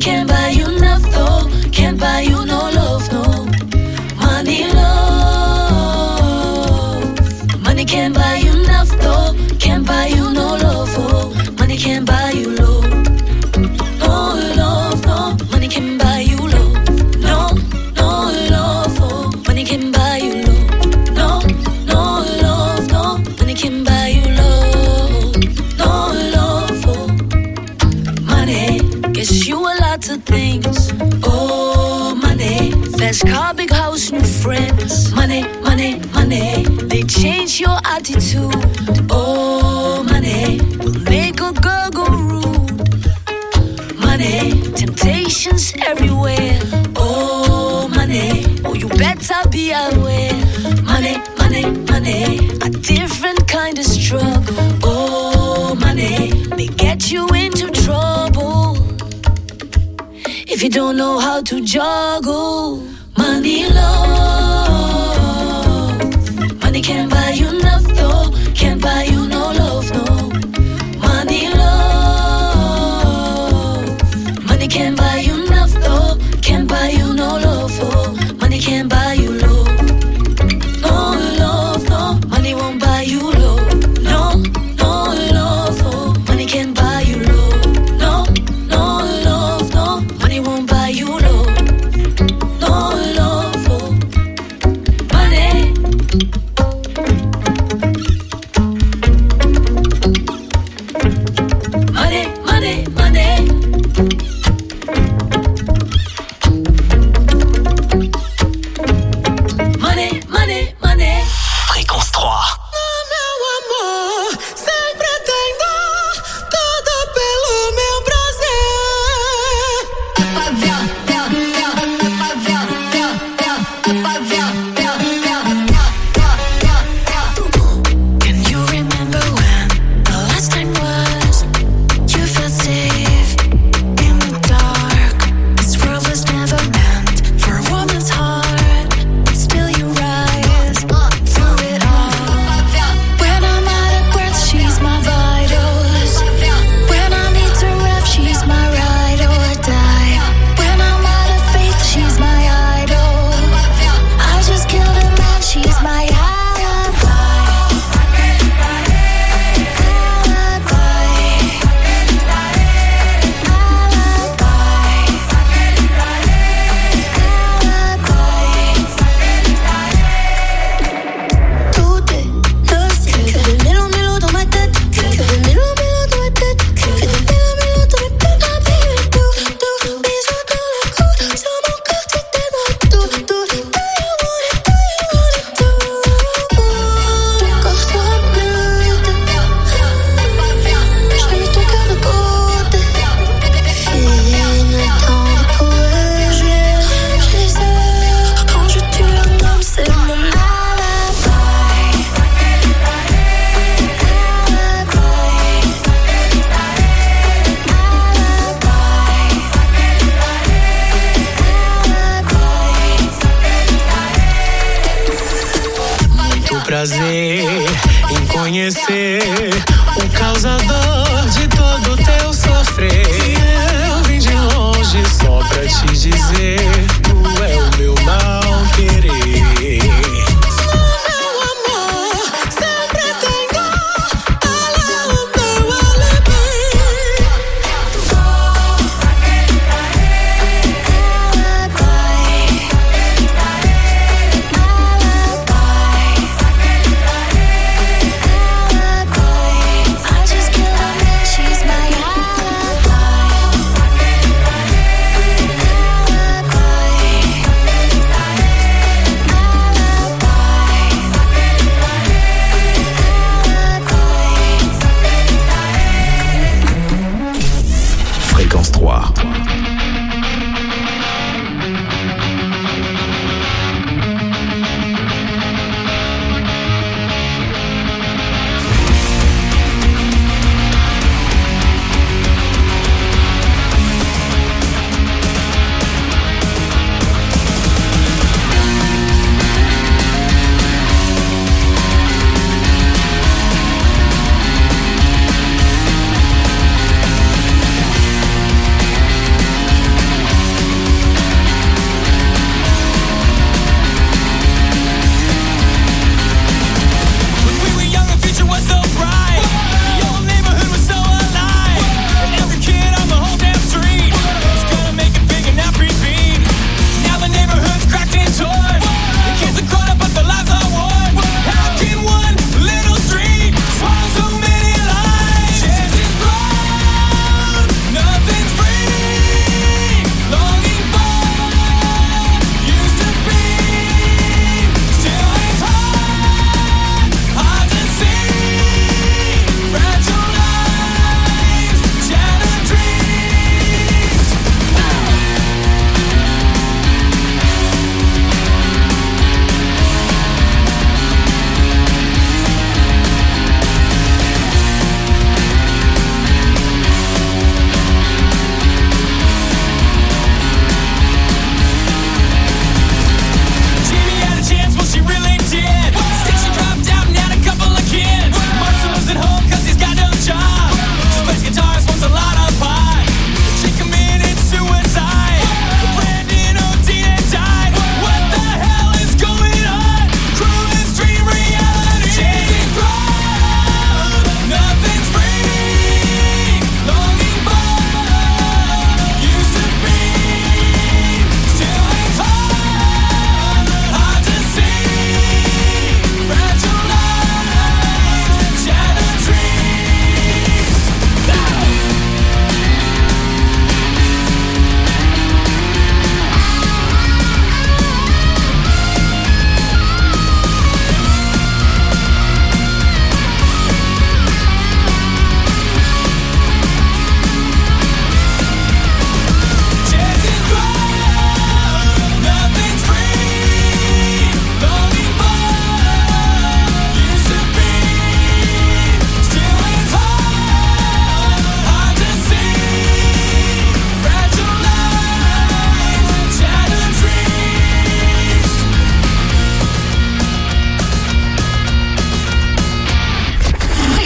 can't buy you nothing, can't buy you no love, no. Money love, money can't buy you nothing, can't buy you no love, oh. Money can't buy you love, no love, no. Money can buy you love, no, no love, oh. Money can buy you love, no, no love, no. Money can buy you love, no love, oh. Money gets you a lot of things, oh. Money, fast car, big house, new friends. Money, money, money, they change your attitude, oh. Money will make a girl go rude. Money, temptations everywhere, oh. Money, oh, you better be aware. Money, money, money, a different kind of struggle, oh. Money may get you into trouble if you don't know how to juggle. Money love, money can't buy you nothing, can't buy you no love, no. Money love, money can't buy you nothing, can't buy you no love, oh. Money can't buy you love, no love, no. Money won't buy you love, no, no love, oh. Money can't buy you love, no, no love, no. Money won't buy you love, no love, oh. Money. Money, money, money. Money, money, money. Fréquence 3. Meu amor, sempre tem dor, tudo pelo meu prazer. Can you remember when the last time was? You felt safe in the dark. This world was never meant for a woman's heart, but still you rise through it all. When I'm out of breath, she's my vitals. When I need to rest, she's my ride or die. When I'm out of faith, she's my idol. I just killed a man, she's my alibi. Tout est nocif. Que des mélos dans ma tête. Que des mélos dans ma tête. Que des mélos dans ma tête. Ah baby, tout, bisous dans le cou. Sur mon corps tu t'aimeras tout. Do you want it, do you want it, do. Ton corps sera brut. J'ai mis ton cœur de côté. Fille, ne t'en veux pas. Je les heures. Quand je tue un homme, c'est mon alibi. Muito prazer em conhecer o causador de todo teu sofrer. Eu vim de longe só pra te dizer, tu é o meu mal querer. Meu amor, sempre tem dor, ela é o meu alibi. I just killed a man, she's my Fréquence 3.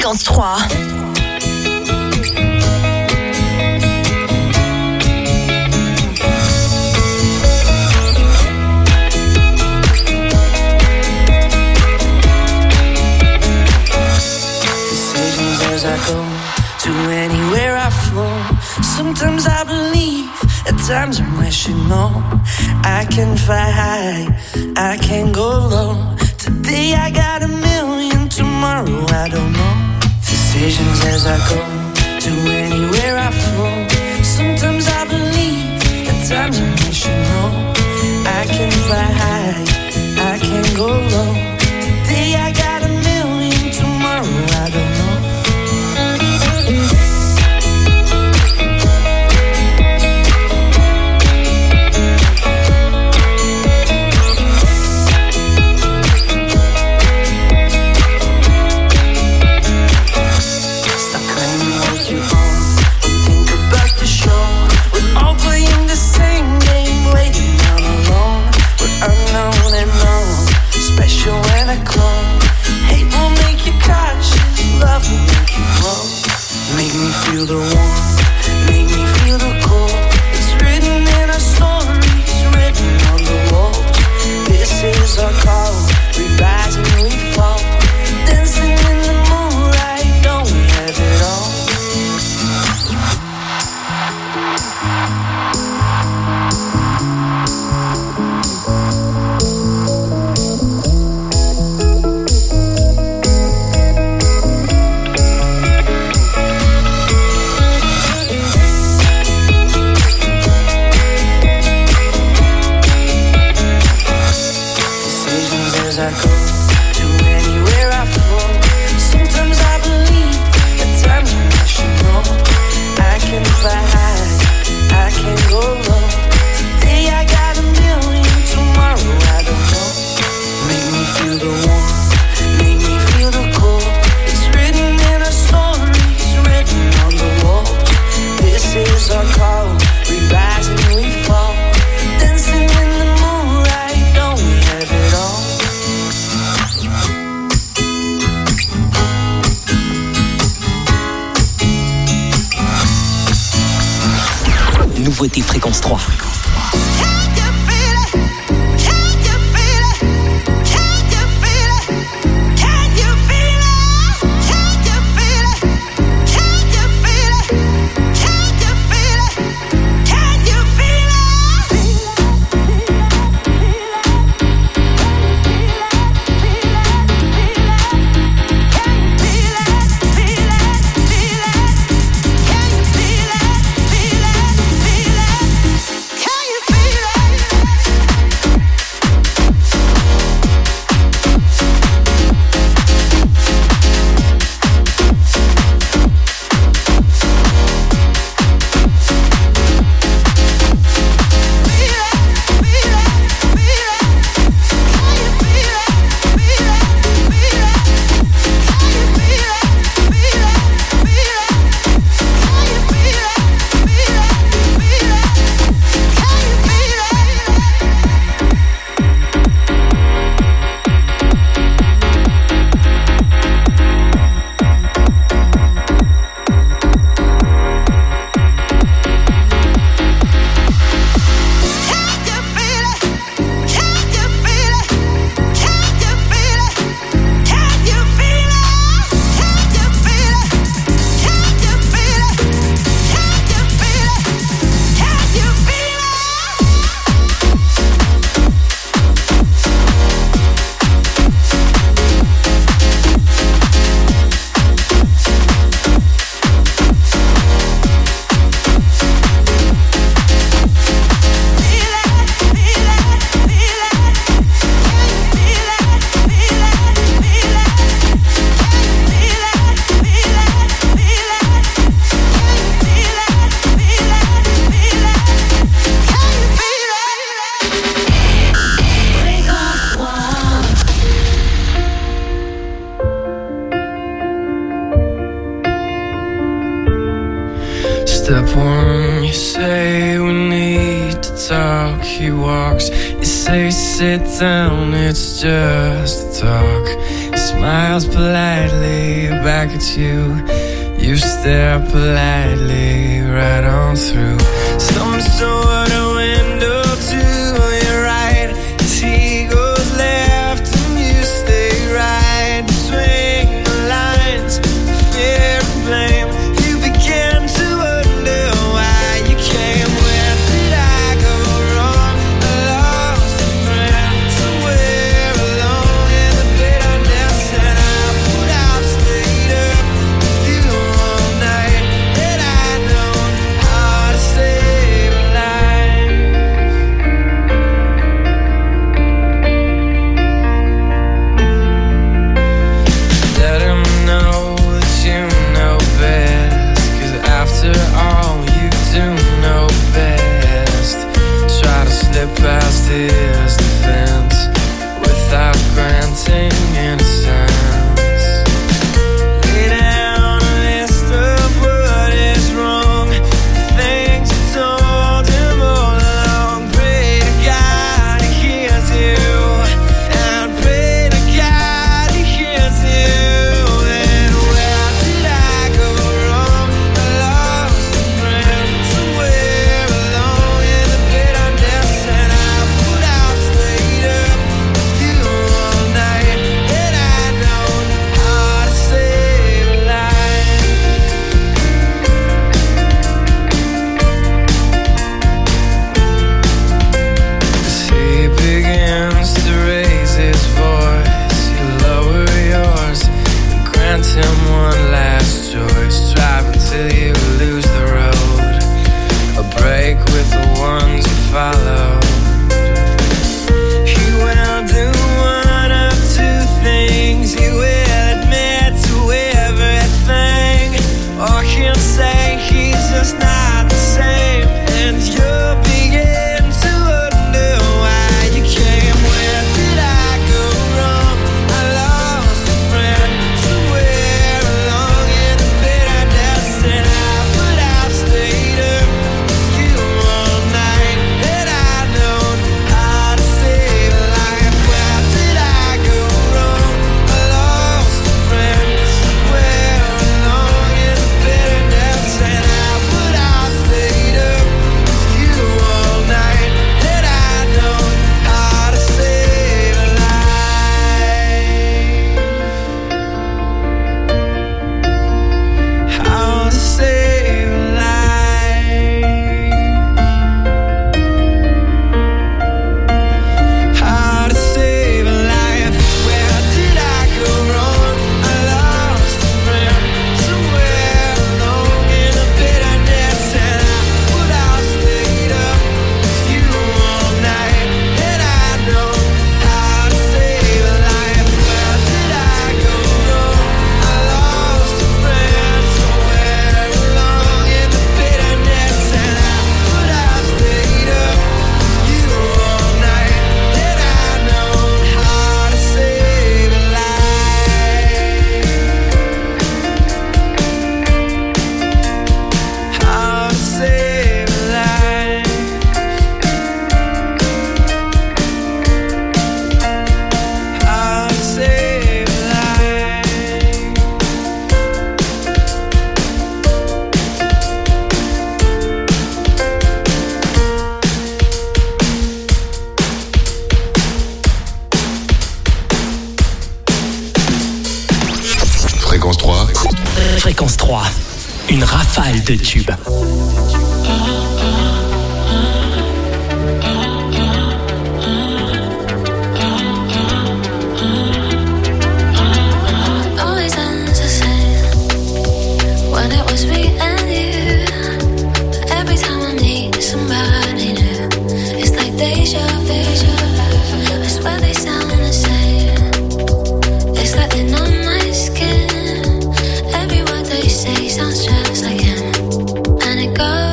Fréquence 3. As I go to anywhere I flow, sometimes I believe, at times I'm rational. I can fly high, I can go low. Today I got a million, tomorrow I don't know. Decisions as I go to anywhere I flow. Sometimes I believe, at times I'm rational. I can fly high, I can go low. Today I got a million, tomorrow I don't know. When I come, hate will make you cautious, love will make you grow. Make me feel the warmth, make me feel the cold. It's written in our stories, written on the walls. This is our call, we rise and we fall. Dancing in the moonlight, don't we have it all? I go to anywhere I flow. Sometimes I believe, at times I'm rational. I can fly high, I can go low. Today I got a million, tomorrow I don't know. Make me feel the warmth, make me feel the cold. It's written in our stories, written on the walls. This is our call, we rise and we fall. Dancing in the moonlight, don't we have it all? Nouveauté Fréquence 3. Step one, you say we need to talk. He walks, you say sit down, it's just a talk. smiles politely back at you. You stare politely right on through some sort of window to your right. As he goes left and you stay right between the lines of fear and blame. You begin to wonder why you came. Where did I go wrong? I lost a friend somewhere alone in the bitterness, and I would have stayed up with you all night. And I know how to save a life. Let him know that you know best, 'cause after all you do know best. Try to slip past his defense without granting innocence. Lay down a list of what is wrong, the things you told him all along. Pray to God he hears you, and pray to God he hears you. And where did I go wrong? I lost a friend somewhere alone in the bitterness, and I would have stayed up with you all night. And I know how to save a life. 'Cause he begins to raise his voice, you lower yours and grant him one last choice. Drive until you lose the road, a break with the ones you follow. He will do one of two things. He will admit to everything, or he'll say he's just not the same. And you'll begin to wonder why you came. Where did I go wrong? I lost a friend somewhere along in the bitterness, and I would have stayed up with you all night. And I know how to save a life. Where did I go wrong? I lost a friend somewhere along in the bitterness, and I would have stayed up with you all night. And I know how to save a life. How to save a life. How to save a life. Where did I go wrong? I lost a friend somewhere along in the bitterness, and I would have stayed up with you all night. And I know how to save a life. Where did I go wrong? I lost a friend somewhere along in the bitterness, and I would have stayed up with you all night. And I know how to save a life. How to save a life. How to save a life. Fréquence 3. Fréquence 3, une rafale de tubes. Always ends the same when it was me and you. But every time I meet somebody new, it's like deja vu. I swear they sound the same. It's like they're on my skin. Every word they say sounds just like him, and it goes.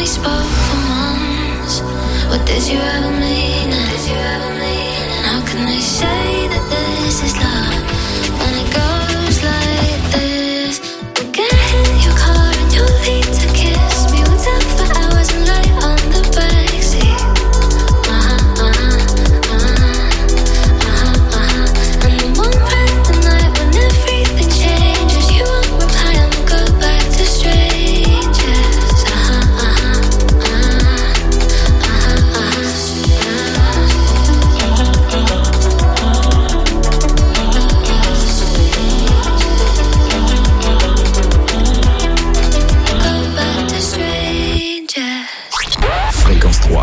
spoke for months. What did you ever mean? And how can they say that this is love when it goes like this? We get in your car and you lead to kiss me. We'll talk for hours and lie on the backseat. And the one random night when everything changes, you won't reply and we'll go back to strangers. Fréquence 3.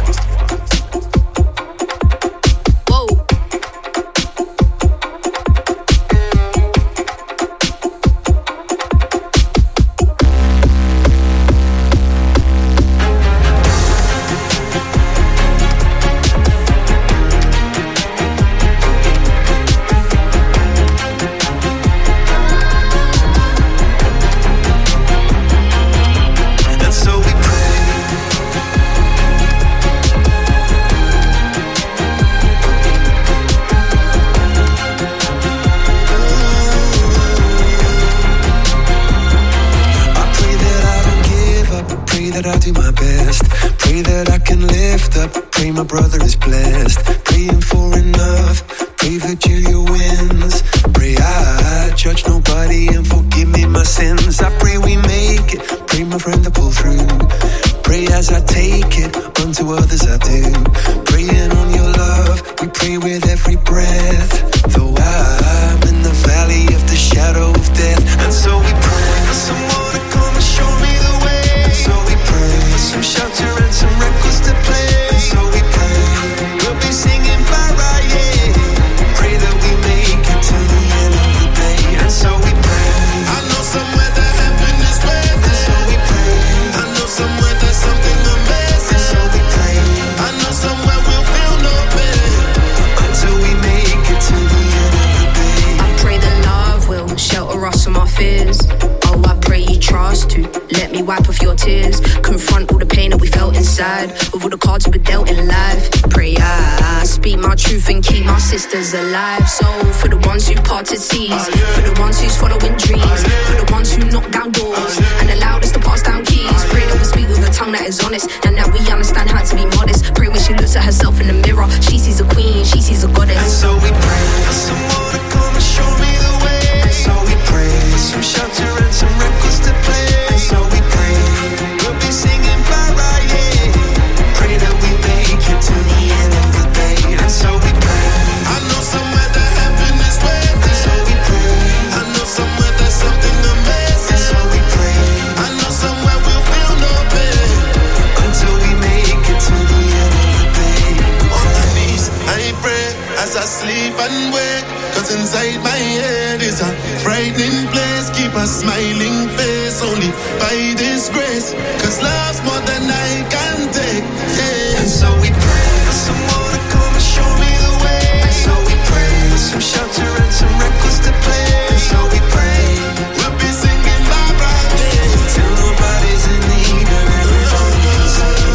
My brother is blessed, praying for enough, pray Virgilia wins, pray I judge nobody and forgive me my sins, I pray we make it, pray my friend to pull through, pray as I take it, unto others I do, praying on your love, we pray with every breath, though I'm in the valley of the shadow of death, and so we pray for someone to come and show me the way, and so we pray for some shelter and some records to play. Singing para, yeah. Pray that we make it to the end of the day. And so we pray. I know somewhere that heaven is waiting. And so we pray. I know somewhere there's something amazing. And so we pray. I know somewhere we'll feel no pain until we make it to the end of the day. I pray that love will shelter us from our fears. Oh, I pray you trust to let me wipe off your tears. Confront all the pain that we felt inside, with all the cards we were dealt in life. Pray I speak my truth and keep my sisters alive. So for the ones who parted seas, for the ones who's following dreams, for the ones who knock down doors and allowed us to pass down keys. Pray that we speak with a tongue that is honest and that we understand how to be modest. Pray when she looks at herself in the mirror, she sees a queen, she sees a goddess. And so we pray for someone to come and show me the way. And so we pray for some shelter and some records to play. And so we pray we'll be singing para, yeah. Pray that we make it to the end of the day. And so we pray. I know somewhere that heaven is waiting. And so we pray. I know somewhere there's something amazing. And so we pray. I know somewhere we'll feel no pain until we make it to the end of the day. On my knees, I pray as I sleep and wake. Cause inside my head is a frightening place. Keep a smiling face only by this grace. Cause love's more than I can take, yeah. And so we pray for someone to come and show me the way. And so we pray for some shelter and some records to play. And so we pray we'll be singing bye bye, yeah. Till nobody's in need and everybody's in.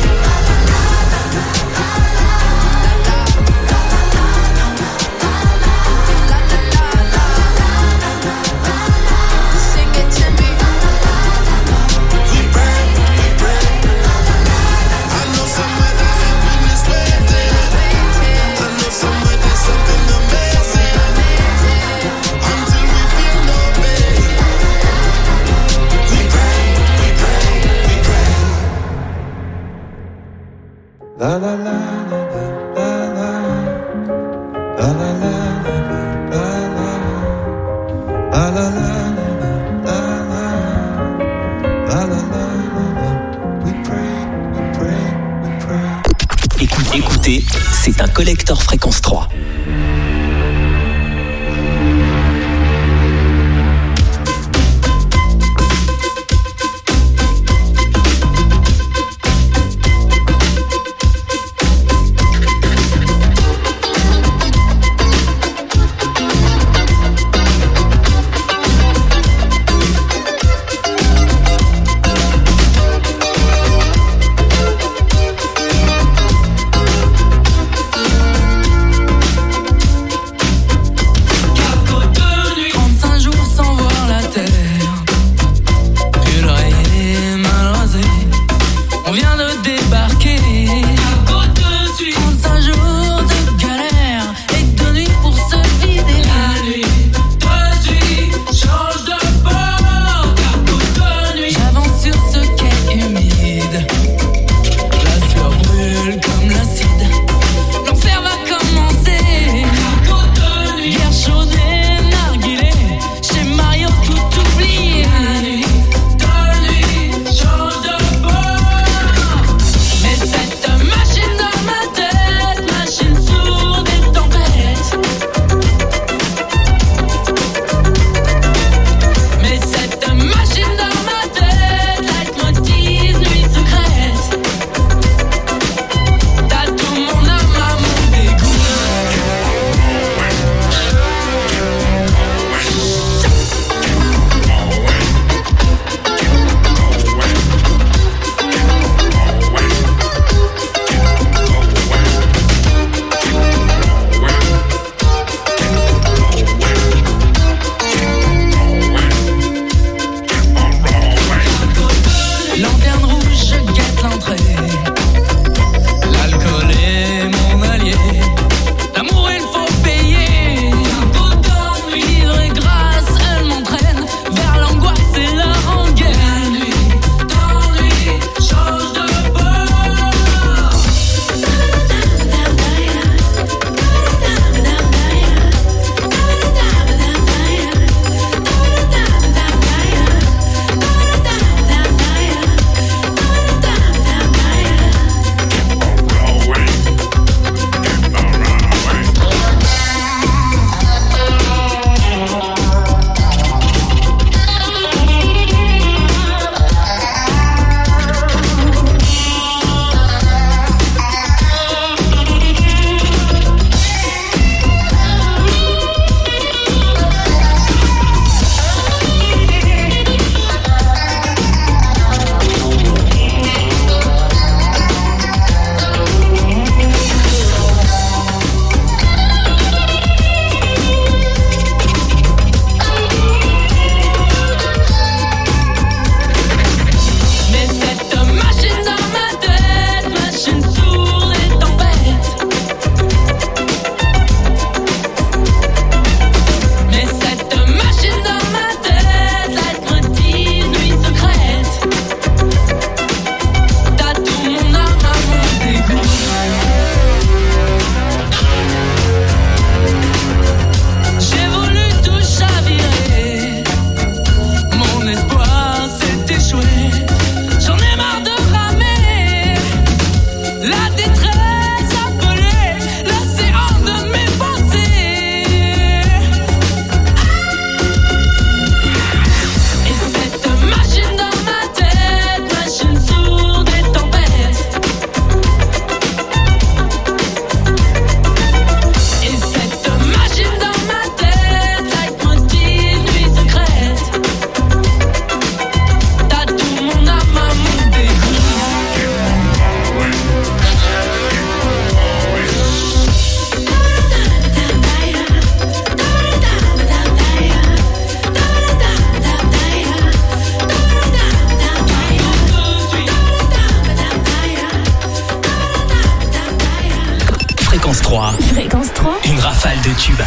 La la la la la la la la la la la la la. We pray, we pray, we pray. Écoutez, c'est un collector Fréquence 3. 3, Fréquence 3, une rafale de tubes.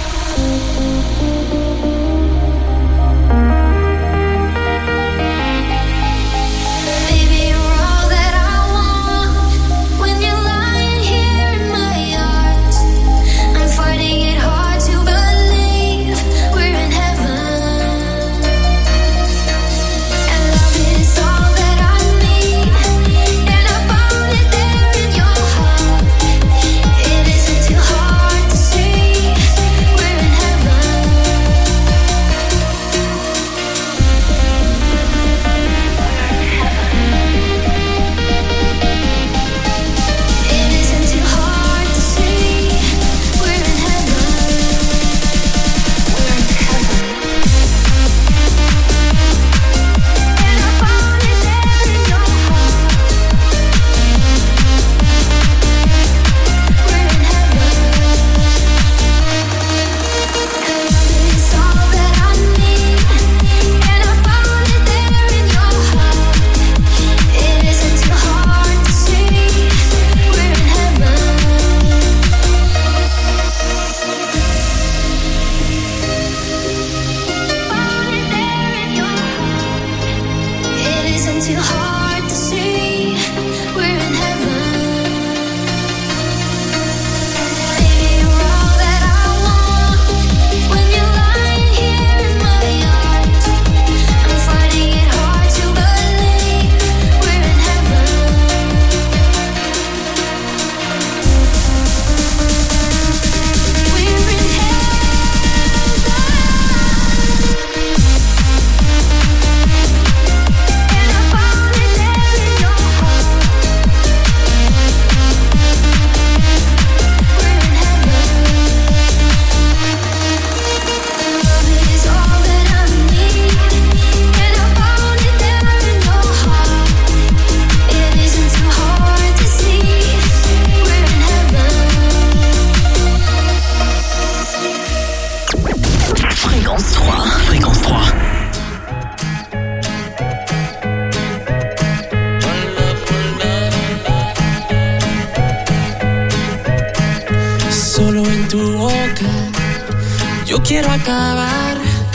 Acabar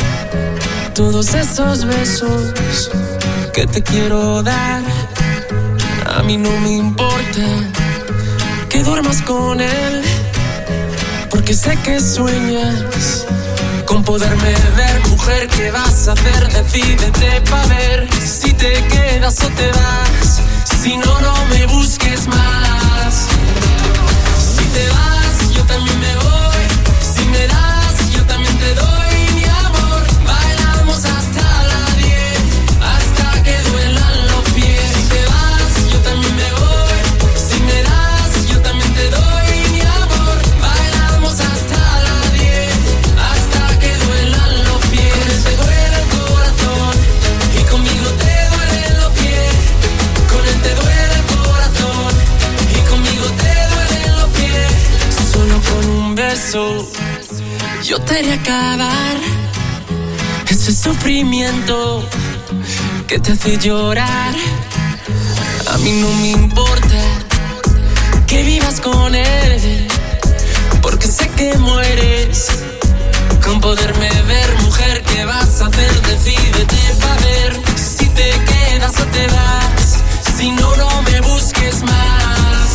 todos esos besos que te quiero dar. A mí no me importa que duermas con él, porque sé que sueñas con poderme ver. Mujer, ¿qué vas a hacer? Decídete pa' ver si te quedas o te vas. Si no, no me busques más. Si te vas, yo también me voy. Si me das, yo también te doy mi amor. Bailamos hasta las 10, hasta que duelan los pies. Si te vas, yo también me voy. Si me das, yo también te doy mi amor. Bailamos hasta las 10, hasta que duelan los pies. Te duele el corazón y conmigo te duelen los pies. Con él te duele el corazón y conmigo te duelen los pies. Solo con un beso yo te haré acabar ese sufrimiento que te hace llorar. A mí no me importa que vivas con él, porque sé que mueres con poderme ver. Mujer, ¿qué vas a hacer? Decídete pa' ver si te quedas o te vas. Si no, no me busques más.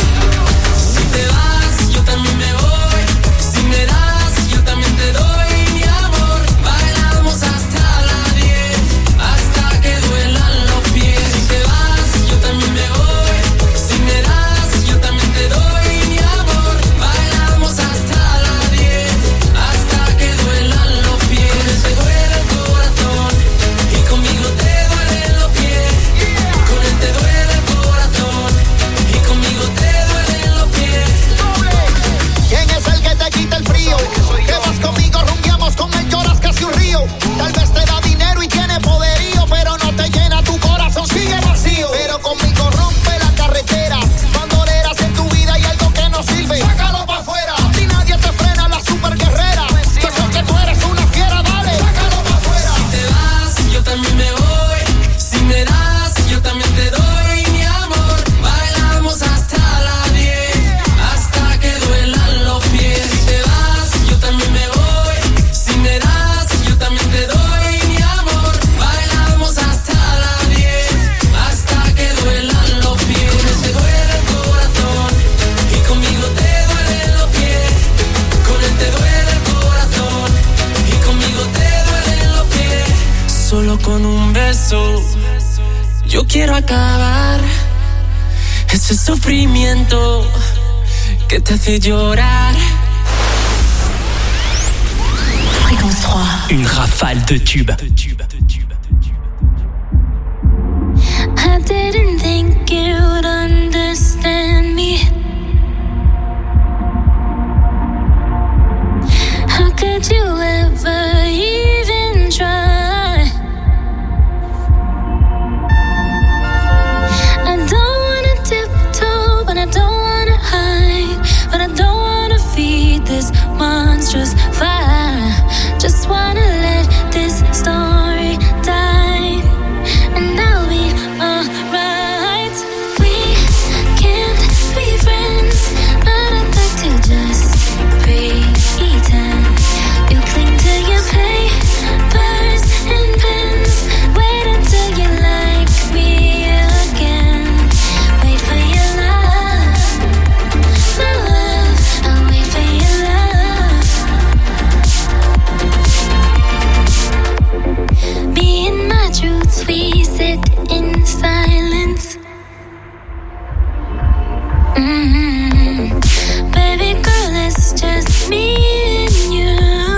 Si te vas, yo también me voy. Si me das, yo también te doy mi amor. Bailamos hasta las 10, hasta que duelan los pies. Si te vas, yo también me voy. Si me das, yo también te doy mi amor. Bailamos hasta las 10, hasta que duelan los pies. Te duele el corazón y conmigo te duelen los pies. Yo quiero acabar ese sufrimiento que te hace llorar. Fréquence 3. Une rafale de tubes. I didn't think you'd understand me. How could you ever even try? I don't wanna tiptoe, but I don't wanna hide. But I don't wanna feed this monstrous fire. Just wanna let this story die, and I'll be alright. We can't be friends, but I'd like to just pretend. You cling to your papers and pens. Wait until you like me again. Wait for your love, my love. I'll wait for your love. Me and my truths, we sit in silence. Baby girl, it's just me and you.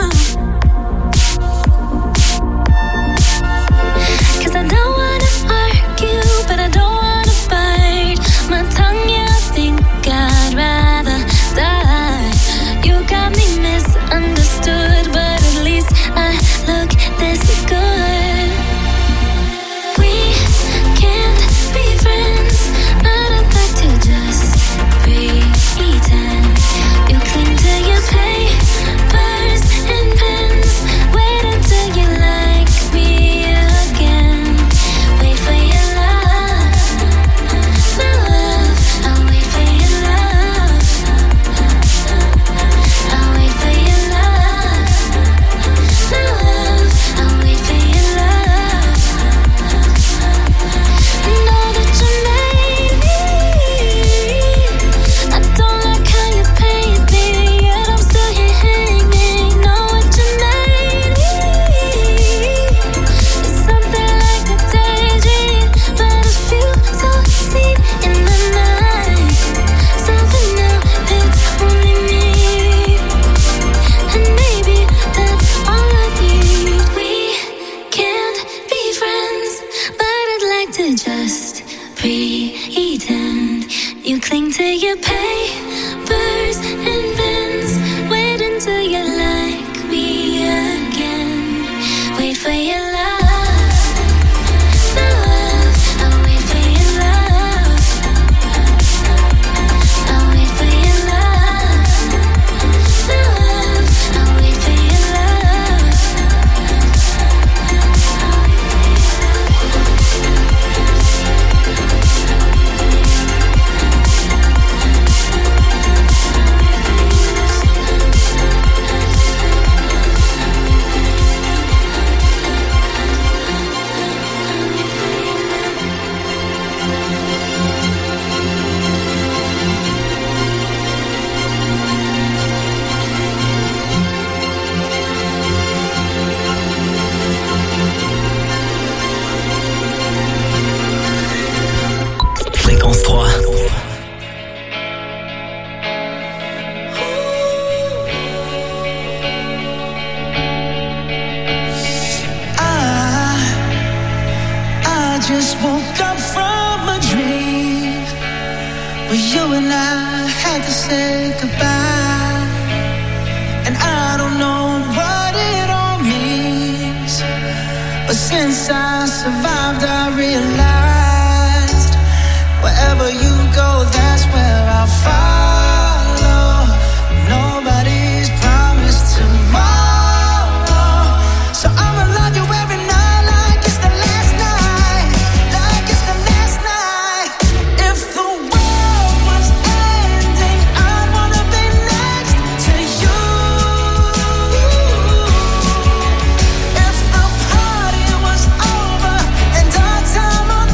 'Cause I don't wanna argue, but I don't wanna bite my tongue. Yeah, I think I'd rather die. You got me misunderstood, but at least I look this good. We can't be friends, but I'd like to just pretend. You cling to your papers and pens. Wait until you like me again. Wait for your love, my love. I'll wait for your love. I'll wait for your love, my love. I'll wait for your love. Know that you made me. I don't like how you paint me, yet I'm still here hanging. Know what you made me. It's something like a daydream, but I feel so seen in the night. So for now, it's only me, and maybe that's all I need. We can't be friends, but I'd like to just pretend. You cling to your papers and pens. Wait until you like me again. Wait for your love, my love. I'll wait for your love. I'll wait for your love, my love. I'll wait for your love. Fréquence 3. I just woke up from a dream where you and I had to say goodbye, and I don't know what it all means, but since I survived, I realized wherever you go, that's where I'll follow. Nobody's promised tomorrow, so I'ma love you every night like it's the last night, like it's the last night. If the world was ending, I'd wanna be next to you. If the party was over and our time on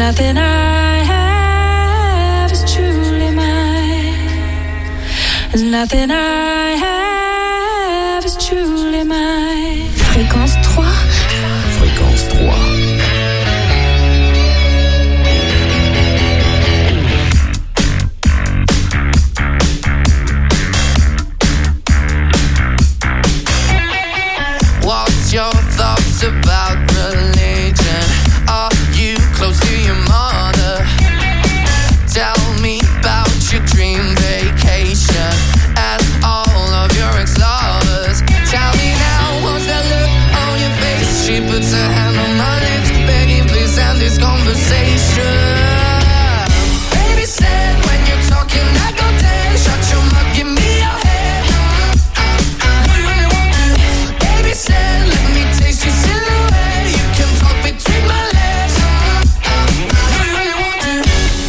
nothing I have is truly mine. There's nothing I have is truly mine. Fréquence 3. Fréquence 3. What's your thoughts about religion? Are you close to your mother? Tell me about your dream vacation and all of your ex-lovers. Tell me now, what's that look on your face? She puts her hand on my lips, begging please end this conversation. Baby said when you're talking I go dead. Shut your mouth, give me your head. Do you really want to? Baby said let me taste your silhouette. You can talk between my legs. Do you really want to?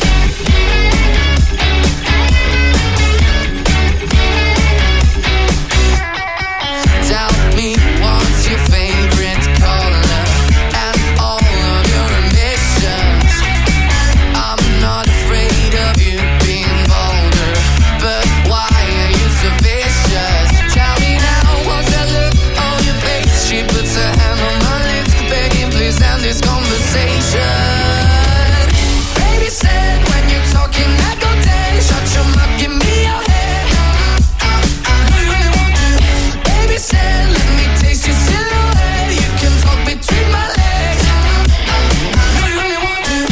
Tell me what's your favorite color and all of your ambitions. I'm not afraid of you being bolder, but why are you so vicious? Tell me now, what's that look on your face? She puts her hand on my lips, begging please end this conversation. Baby said when you're talking I go dead. Shut your mouth, give me your head. Do you really want to? Baby said let me taste your silhouette. You can talk between my legs. Do you really want to?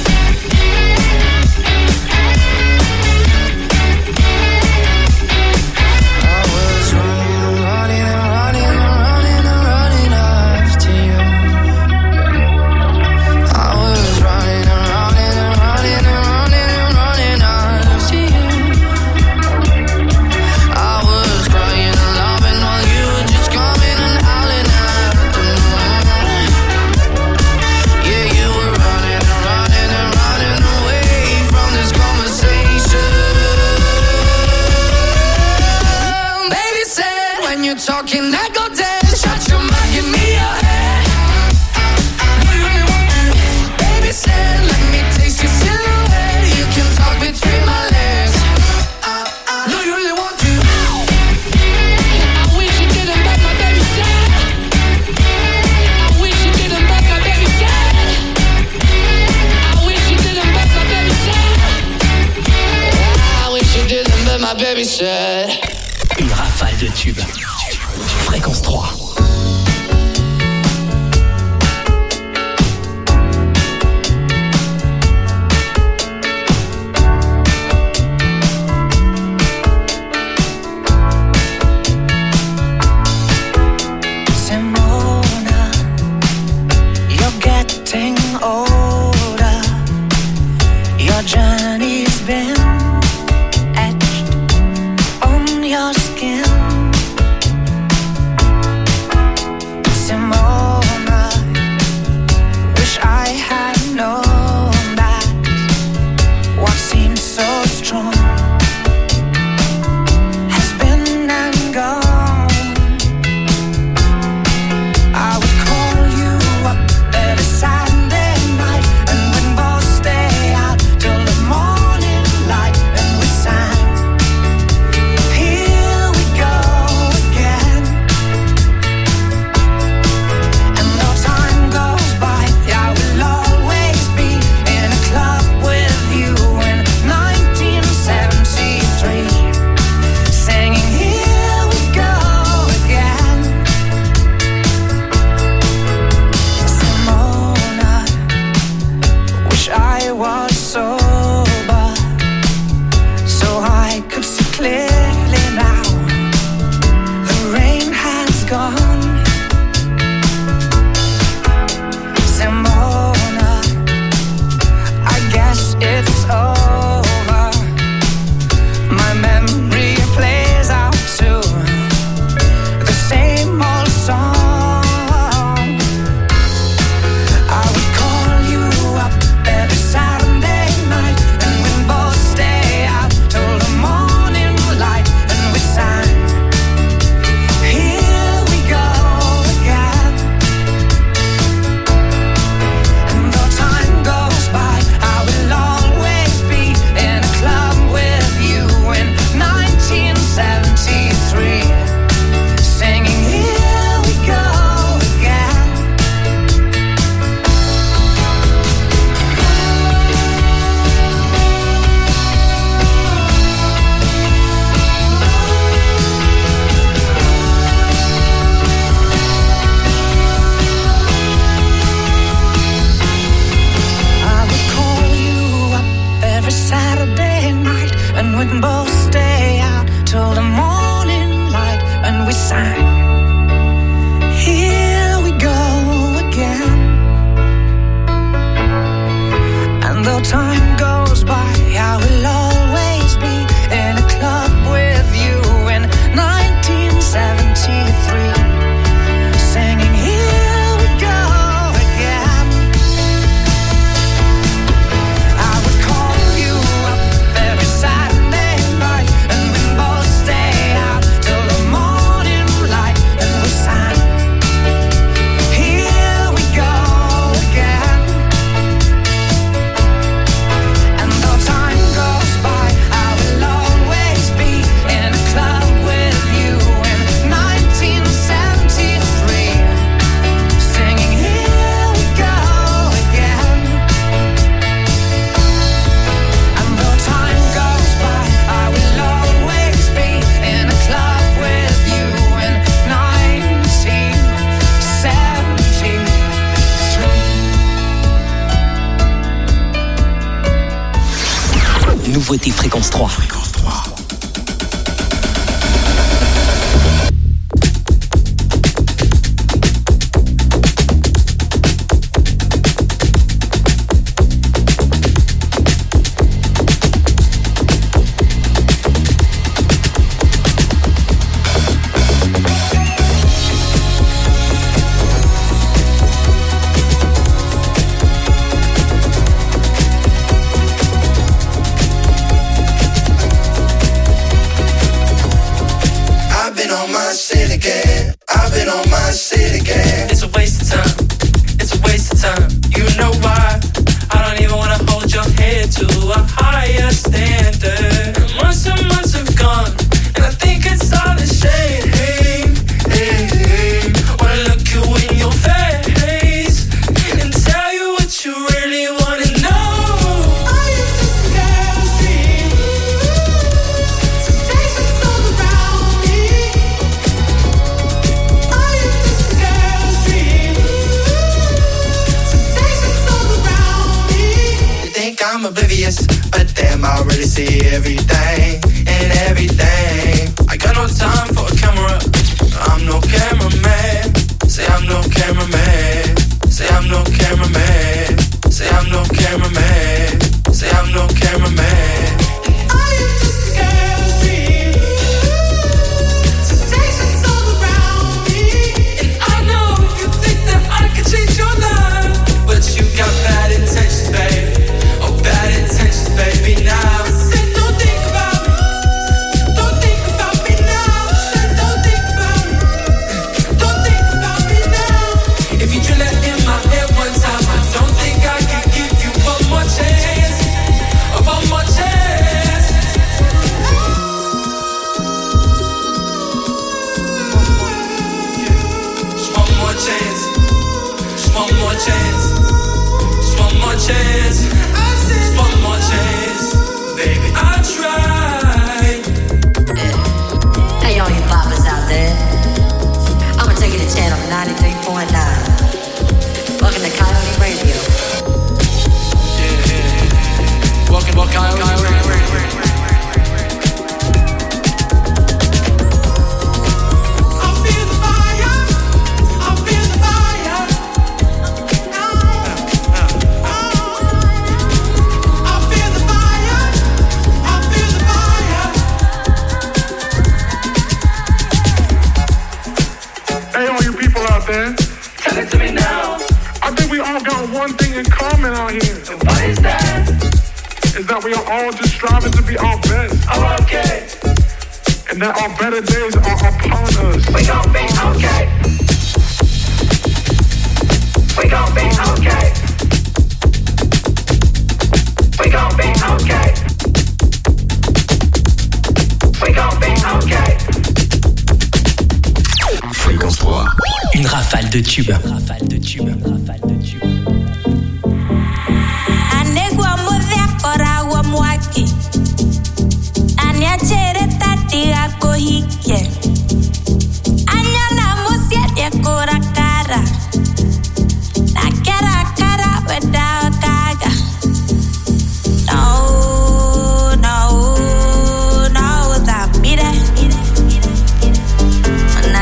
I was running and running and running and running and running after you. I was running and running and running and running and running after you. I was crying and loving while you were just coming and howling at the moon. Yeah, you were running and running and running away from this conversation. Baby said when you're talking I go dead. Shut your mouth, give me your head. Do you really want to? Baby said let me taste your silhouette. You can talk between my legs. Do you really want to? I wish you didn't make my baby sad. I wish you didn't make my baby sad. I wish you didn't make my baby sad. I wish you didn't make my baby sad. Une rafale de tubes. Fréquence 3. Simona, you're getting older. Your journey's been etched on your skin. sang, here we go again. And though time goes by, I will always be in a club with you in 1973, singing here we go again. I would call you up every Saturday night, and we'd both stay out till the morning light, and we sang, here we go again. And though time goes by, I will always be in a club with you in 1973, singing here we go again. And though time goes by, I will always be in a club with you in 1973. Nouveauté Fréquence 3. I've been on my shit again. I've been on my shit again. It's a waste of time. It's a waste of time. You know why? I don't even wanna hold your head to a higher standard. Months and months have gone, and I think it's all the shame. Wanna look you in your face and tell you what you really wanna know. Are you just a girl's dream? Temptations all around me. Are you just a girl's dream? Temptations all around me. You think I'm oblivious, but damn, I really see everything and everything. I got no time for a camera. I'm no cameraman. Say I'm no cameraman. Say I'm no cameraman. Say I'm no cameraman. Say I'm no cameraman. Are you just a girl's dream? Temptations all around me. And I know you think that I could change your life, but you got bad intentions, baby. Oh, bad intentions, baby. Now said don't think about me. Don't think about me now. Said don't think about me. Don't think about me now. If you drill that in my head one time, I don't think I can give you one more chance. One more chance. Just one more chance. Just one more chance. Just one more chance. Just one more chance. Baby, I tried. Hey, all you poppers out there. I'ma take you to channel 93.9. Welcome to Coyote Radio. Welcome, Coyote Radio. I feel the fire. I feel the fire. I feel the fire. I feel the fire. Hey, all you people out there. Tell it to me now. I think we all got one thing in common out here. What is that? Is that we are all just striving to be our best. Oh, okay. And that our better days are upon us. We gon' be okay. We gon' be okay. We gon' be okay. We gon' be okay. Fréquence 3. Une rafale de tubes. Anegwa mudhekora wa mwaki Anyachere tati ako hike Anyana musiete kora kara Nakera kara weda kaga No, no, no, that mire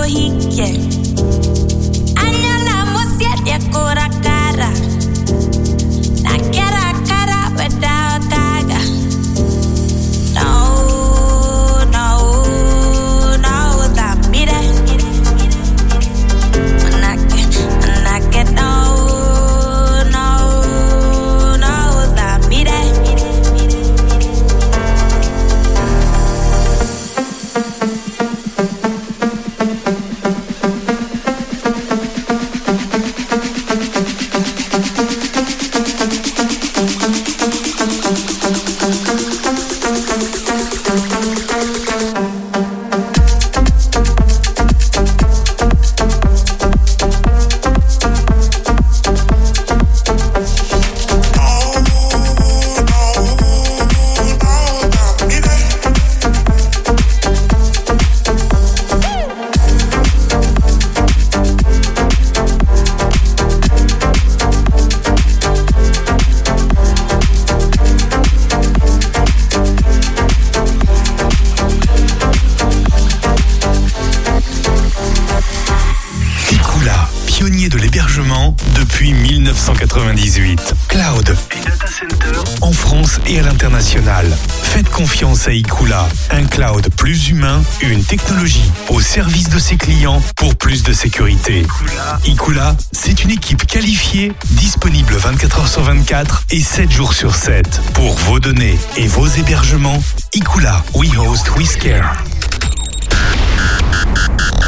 hike. Anyala mosiete kora cara. Na kera cara without gaga. No, no, no, da mire. Manake, no, no, no, da mire. depuis 1998. Cloud et data center en France et à l'international. Faites confiance à Ikula, un cloud plus humain et une technologie au service de ses clients pour plus de sécurité. Ikula, c'est une équipe qualifiée, disponible 24 heures sur 24 et 7 jours sur 7. Pour vos données et vos hébergements, Ikula, we host, we scare.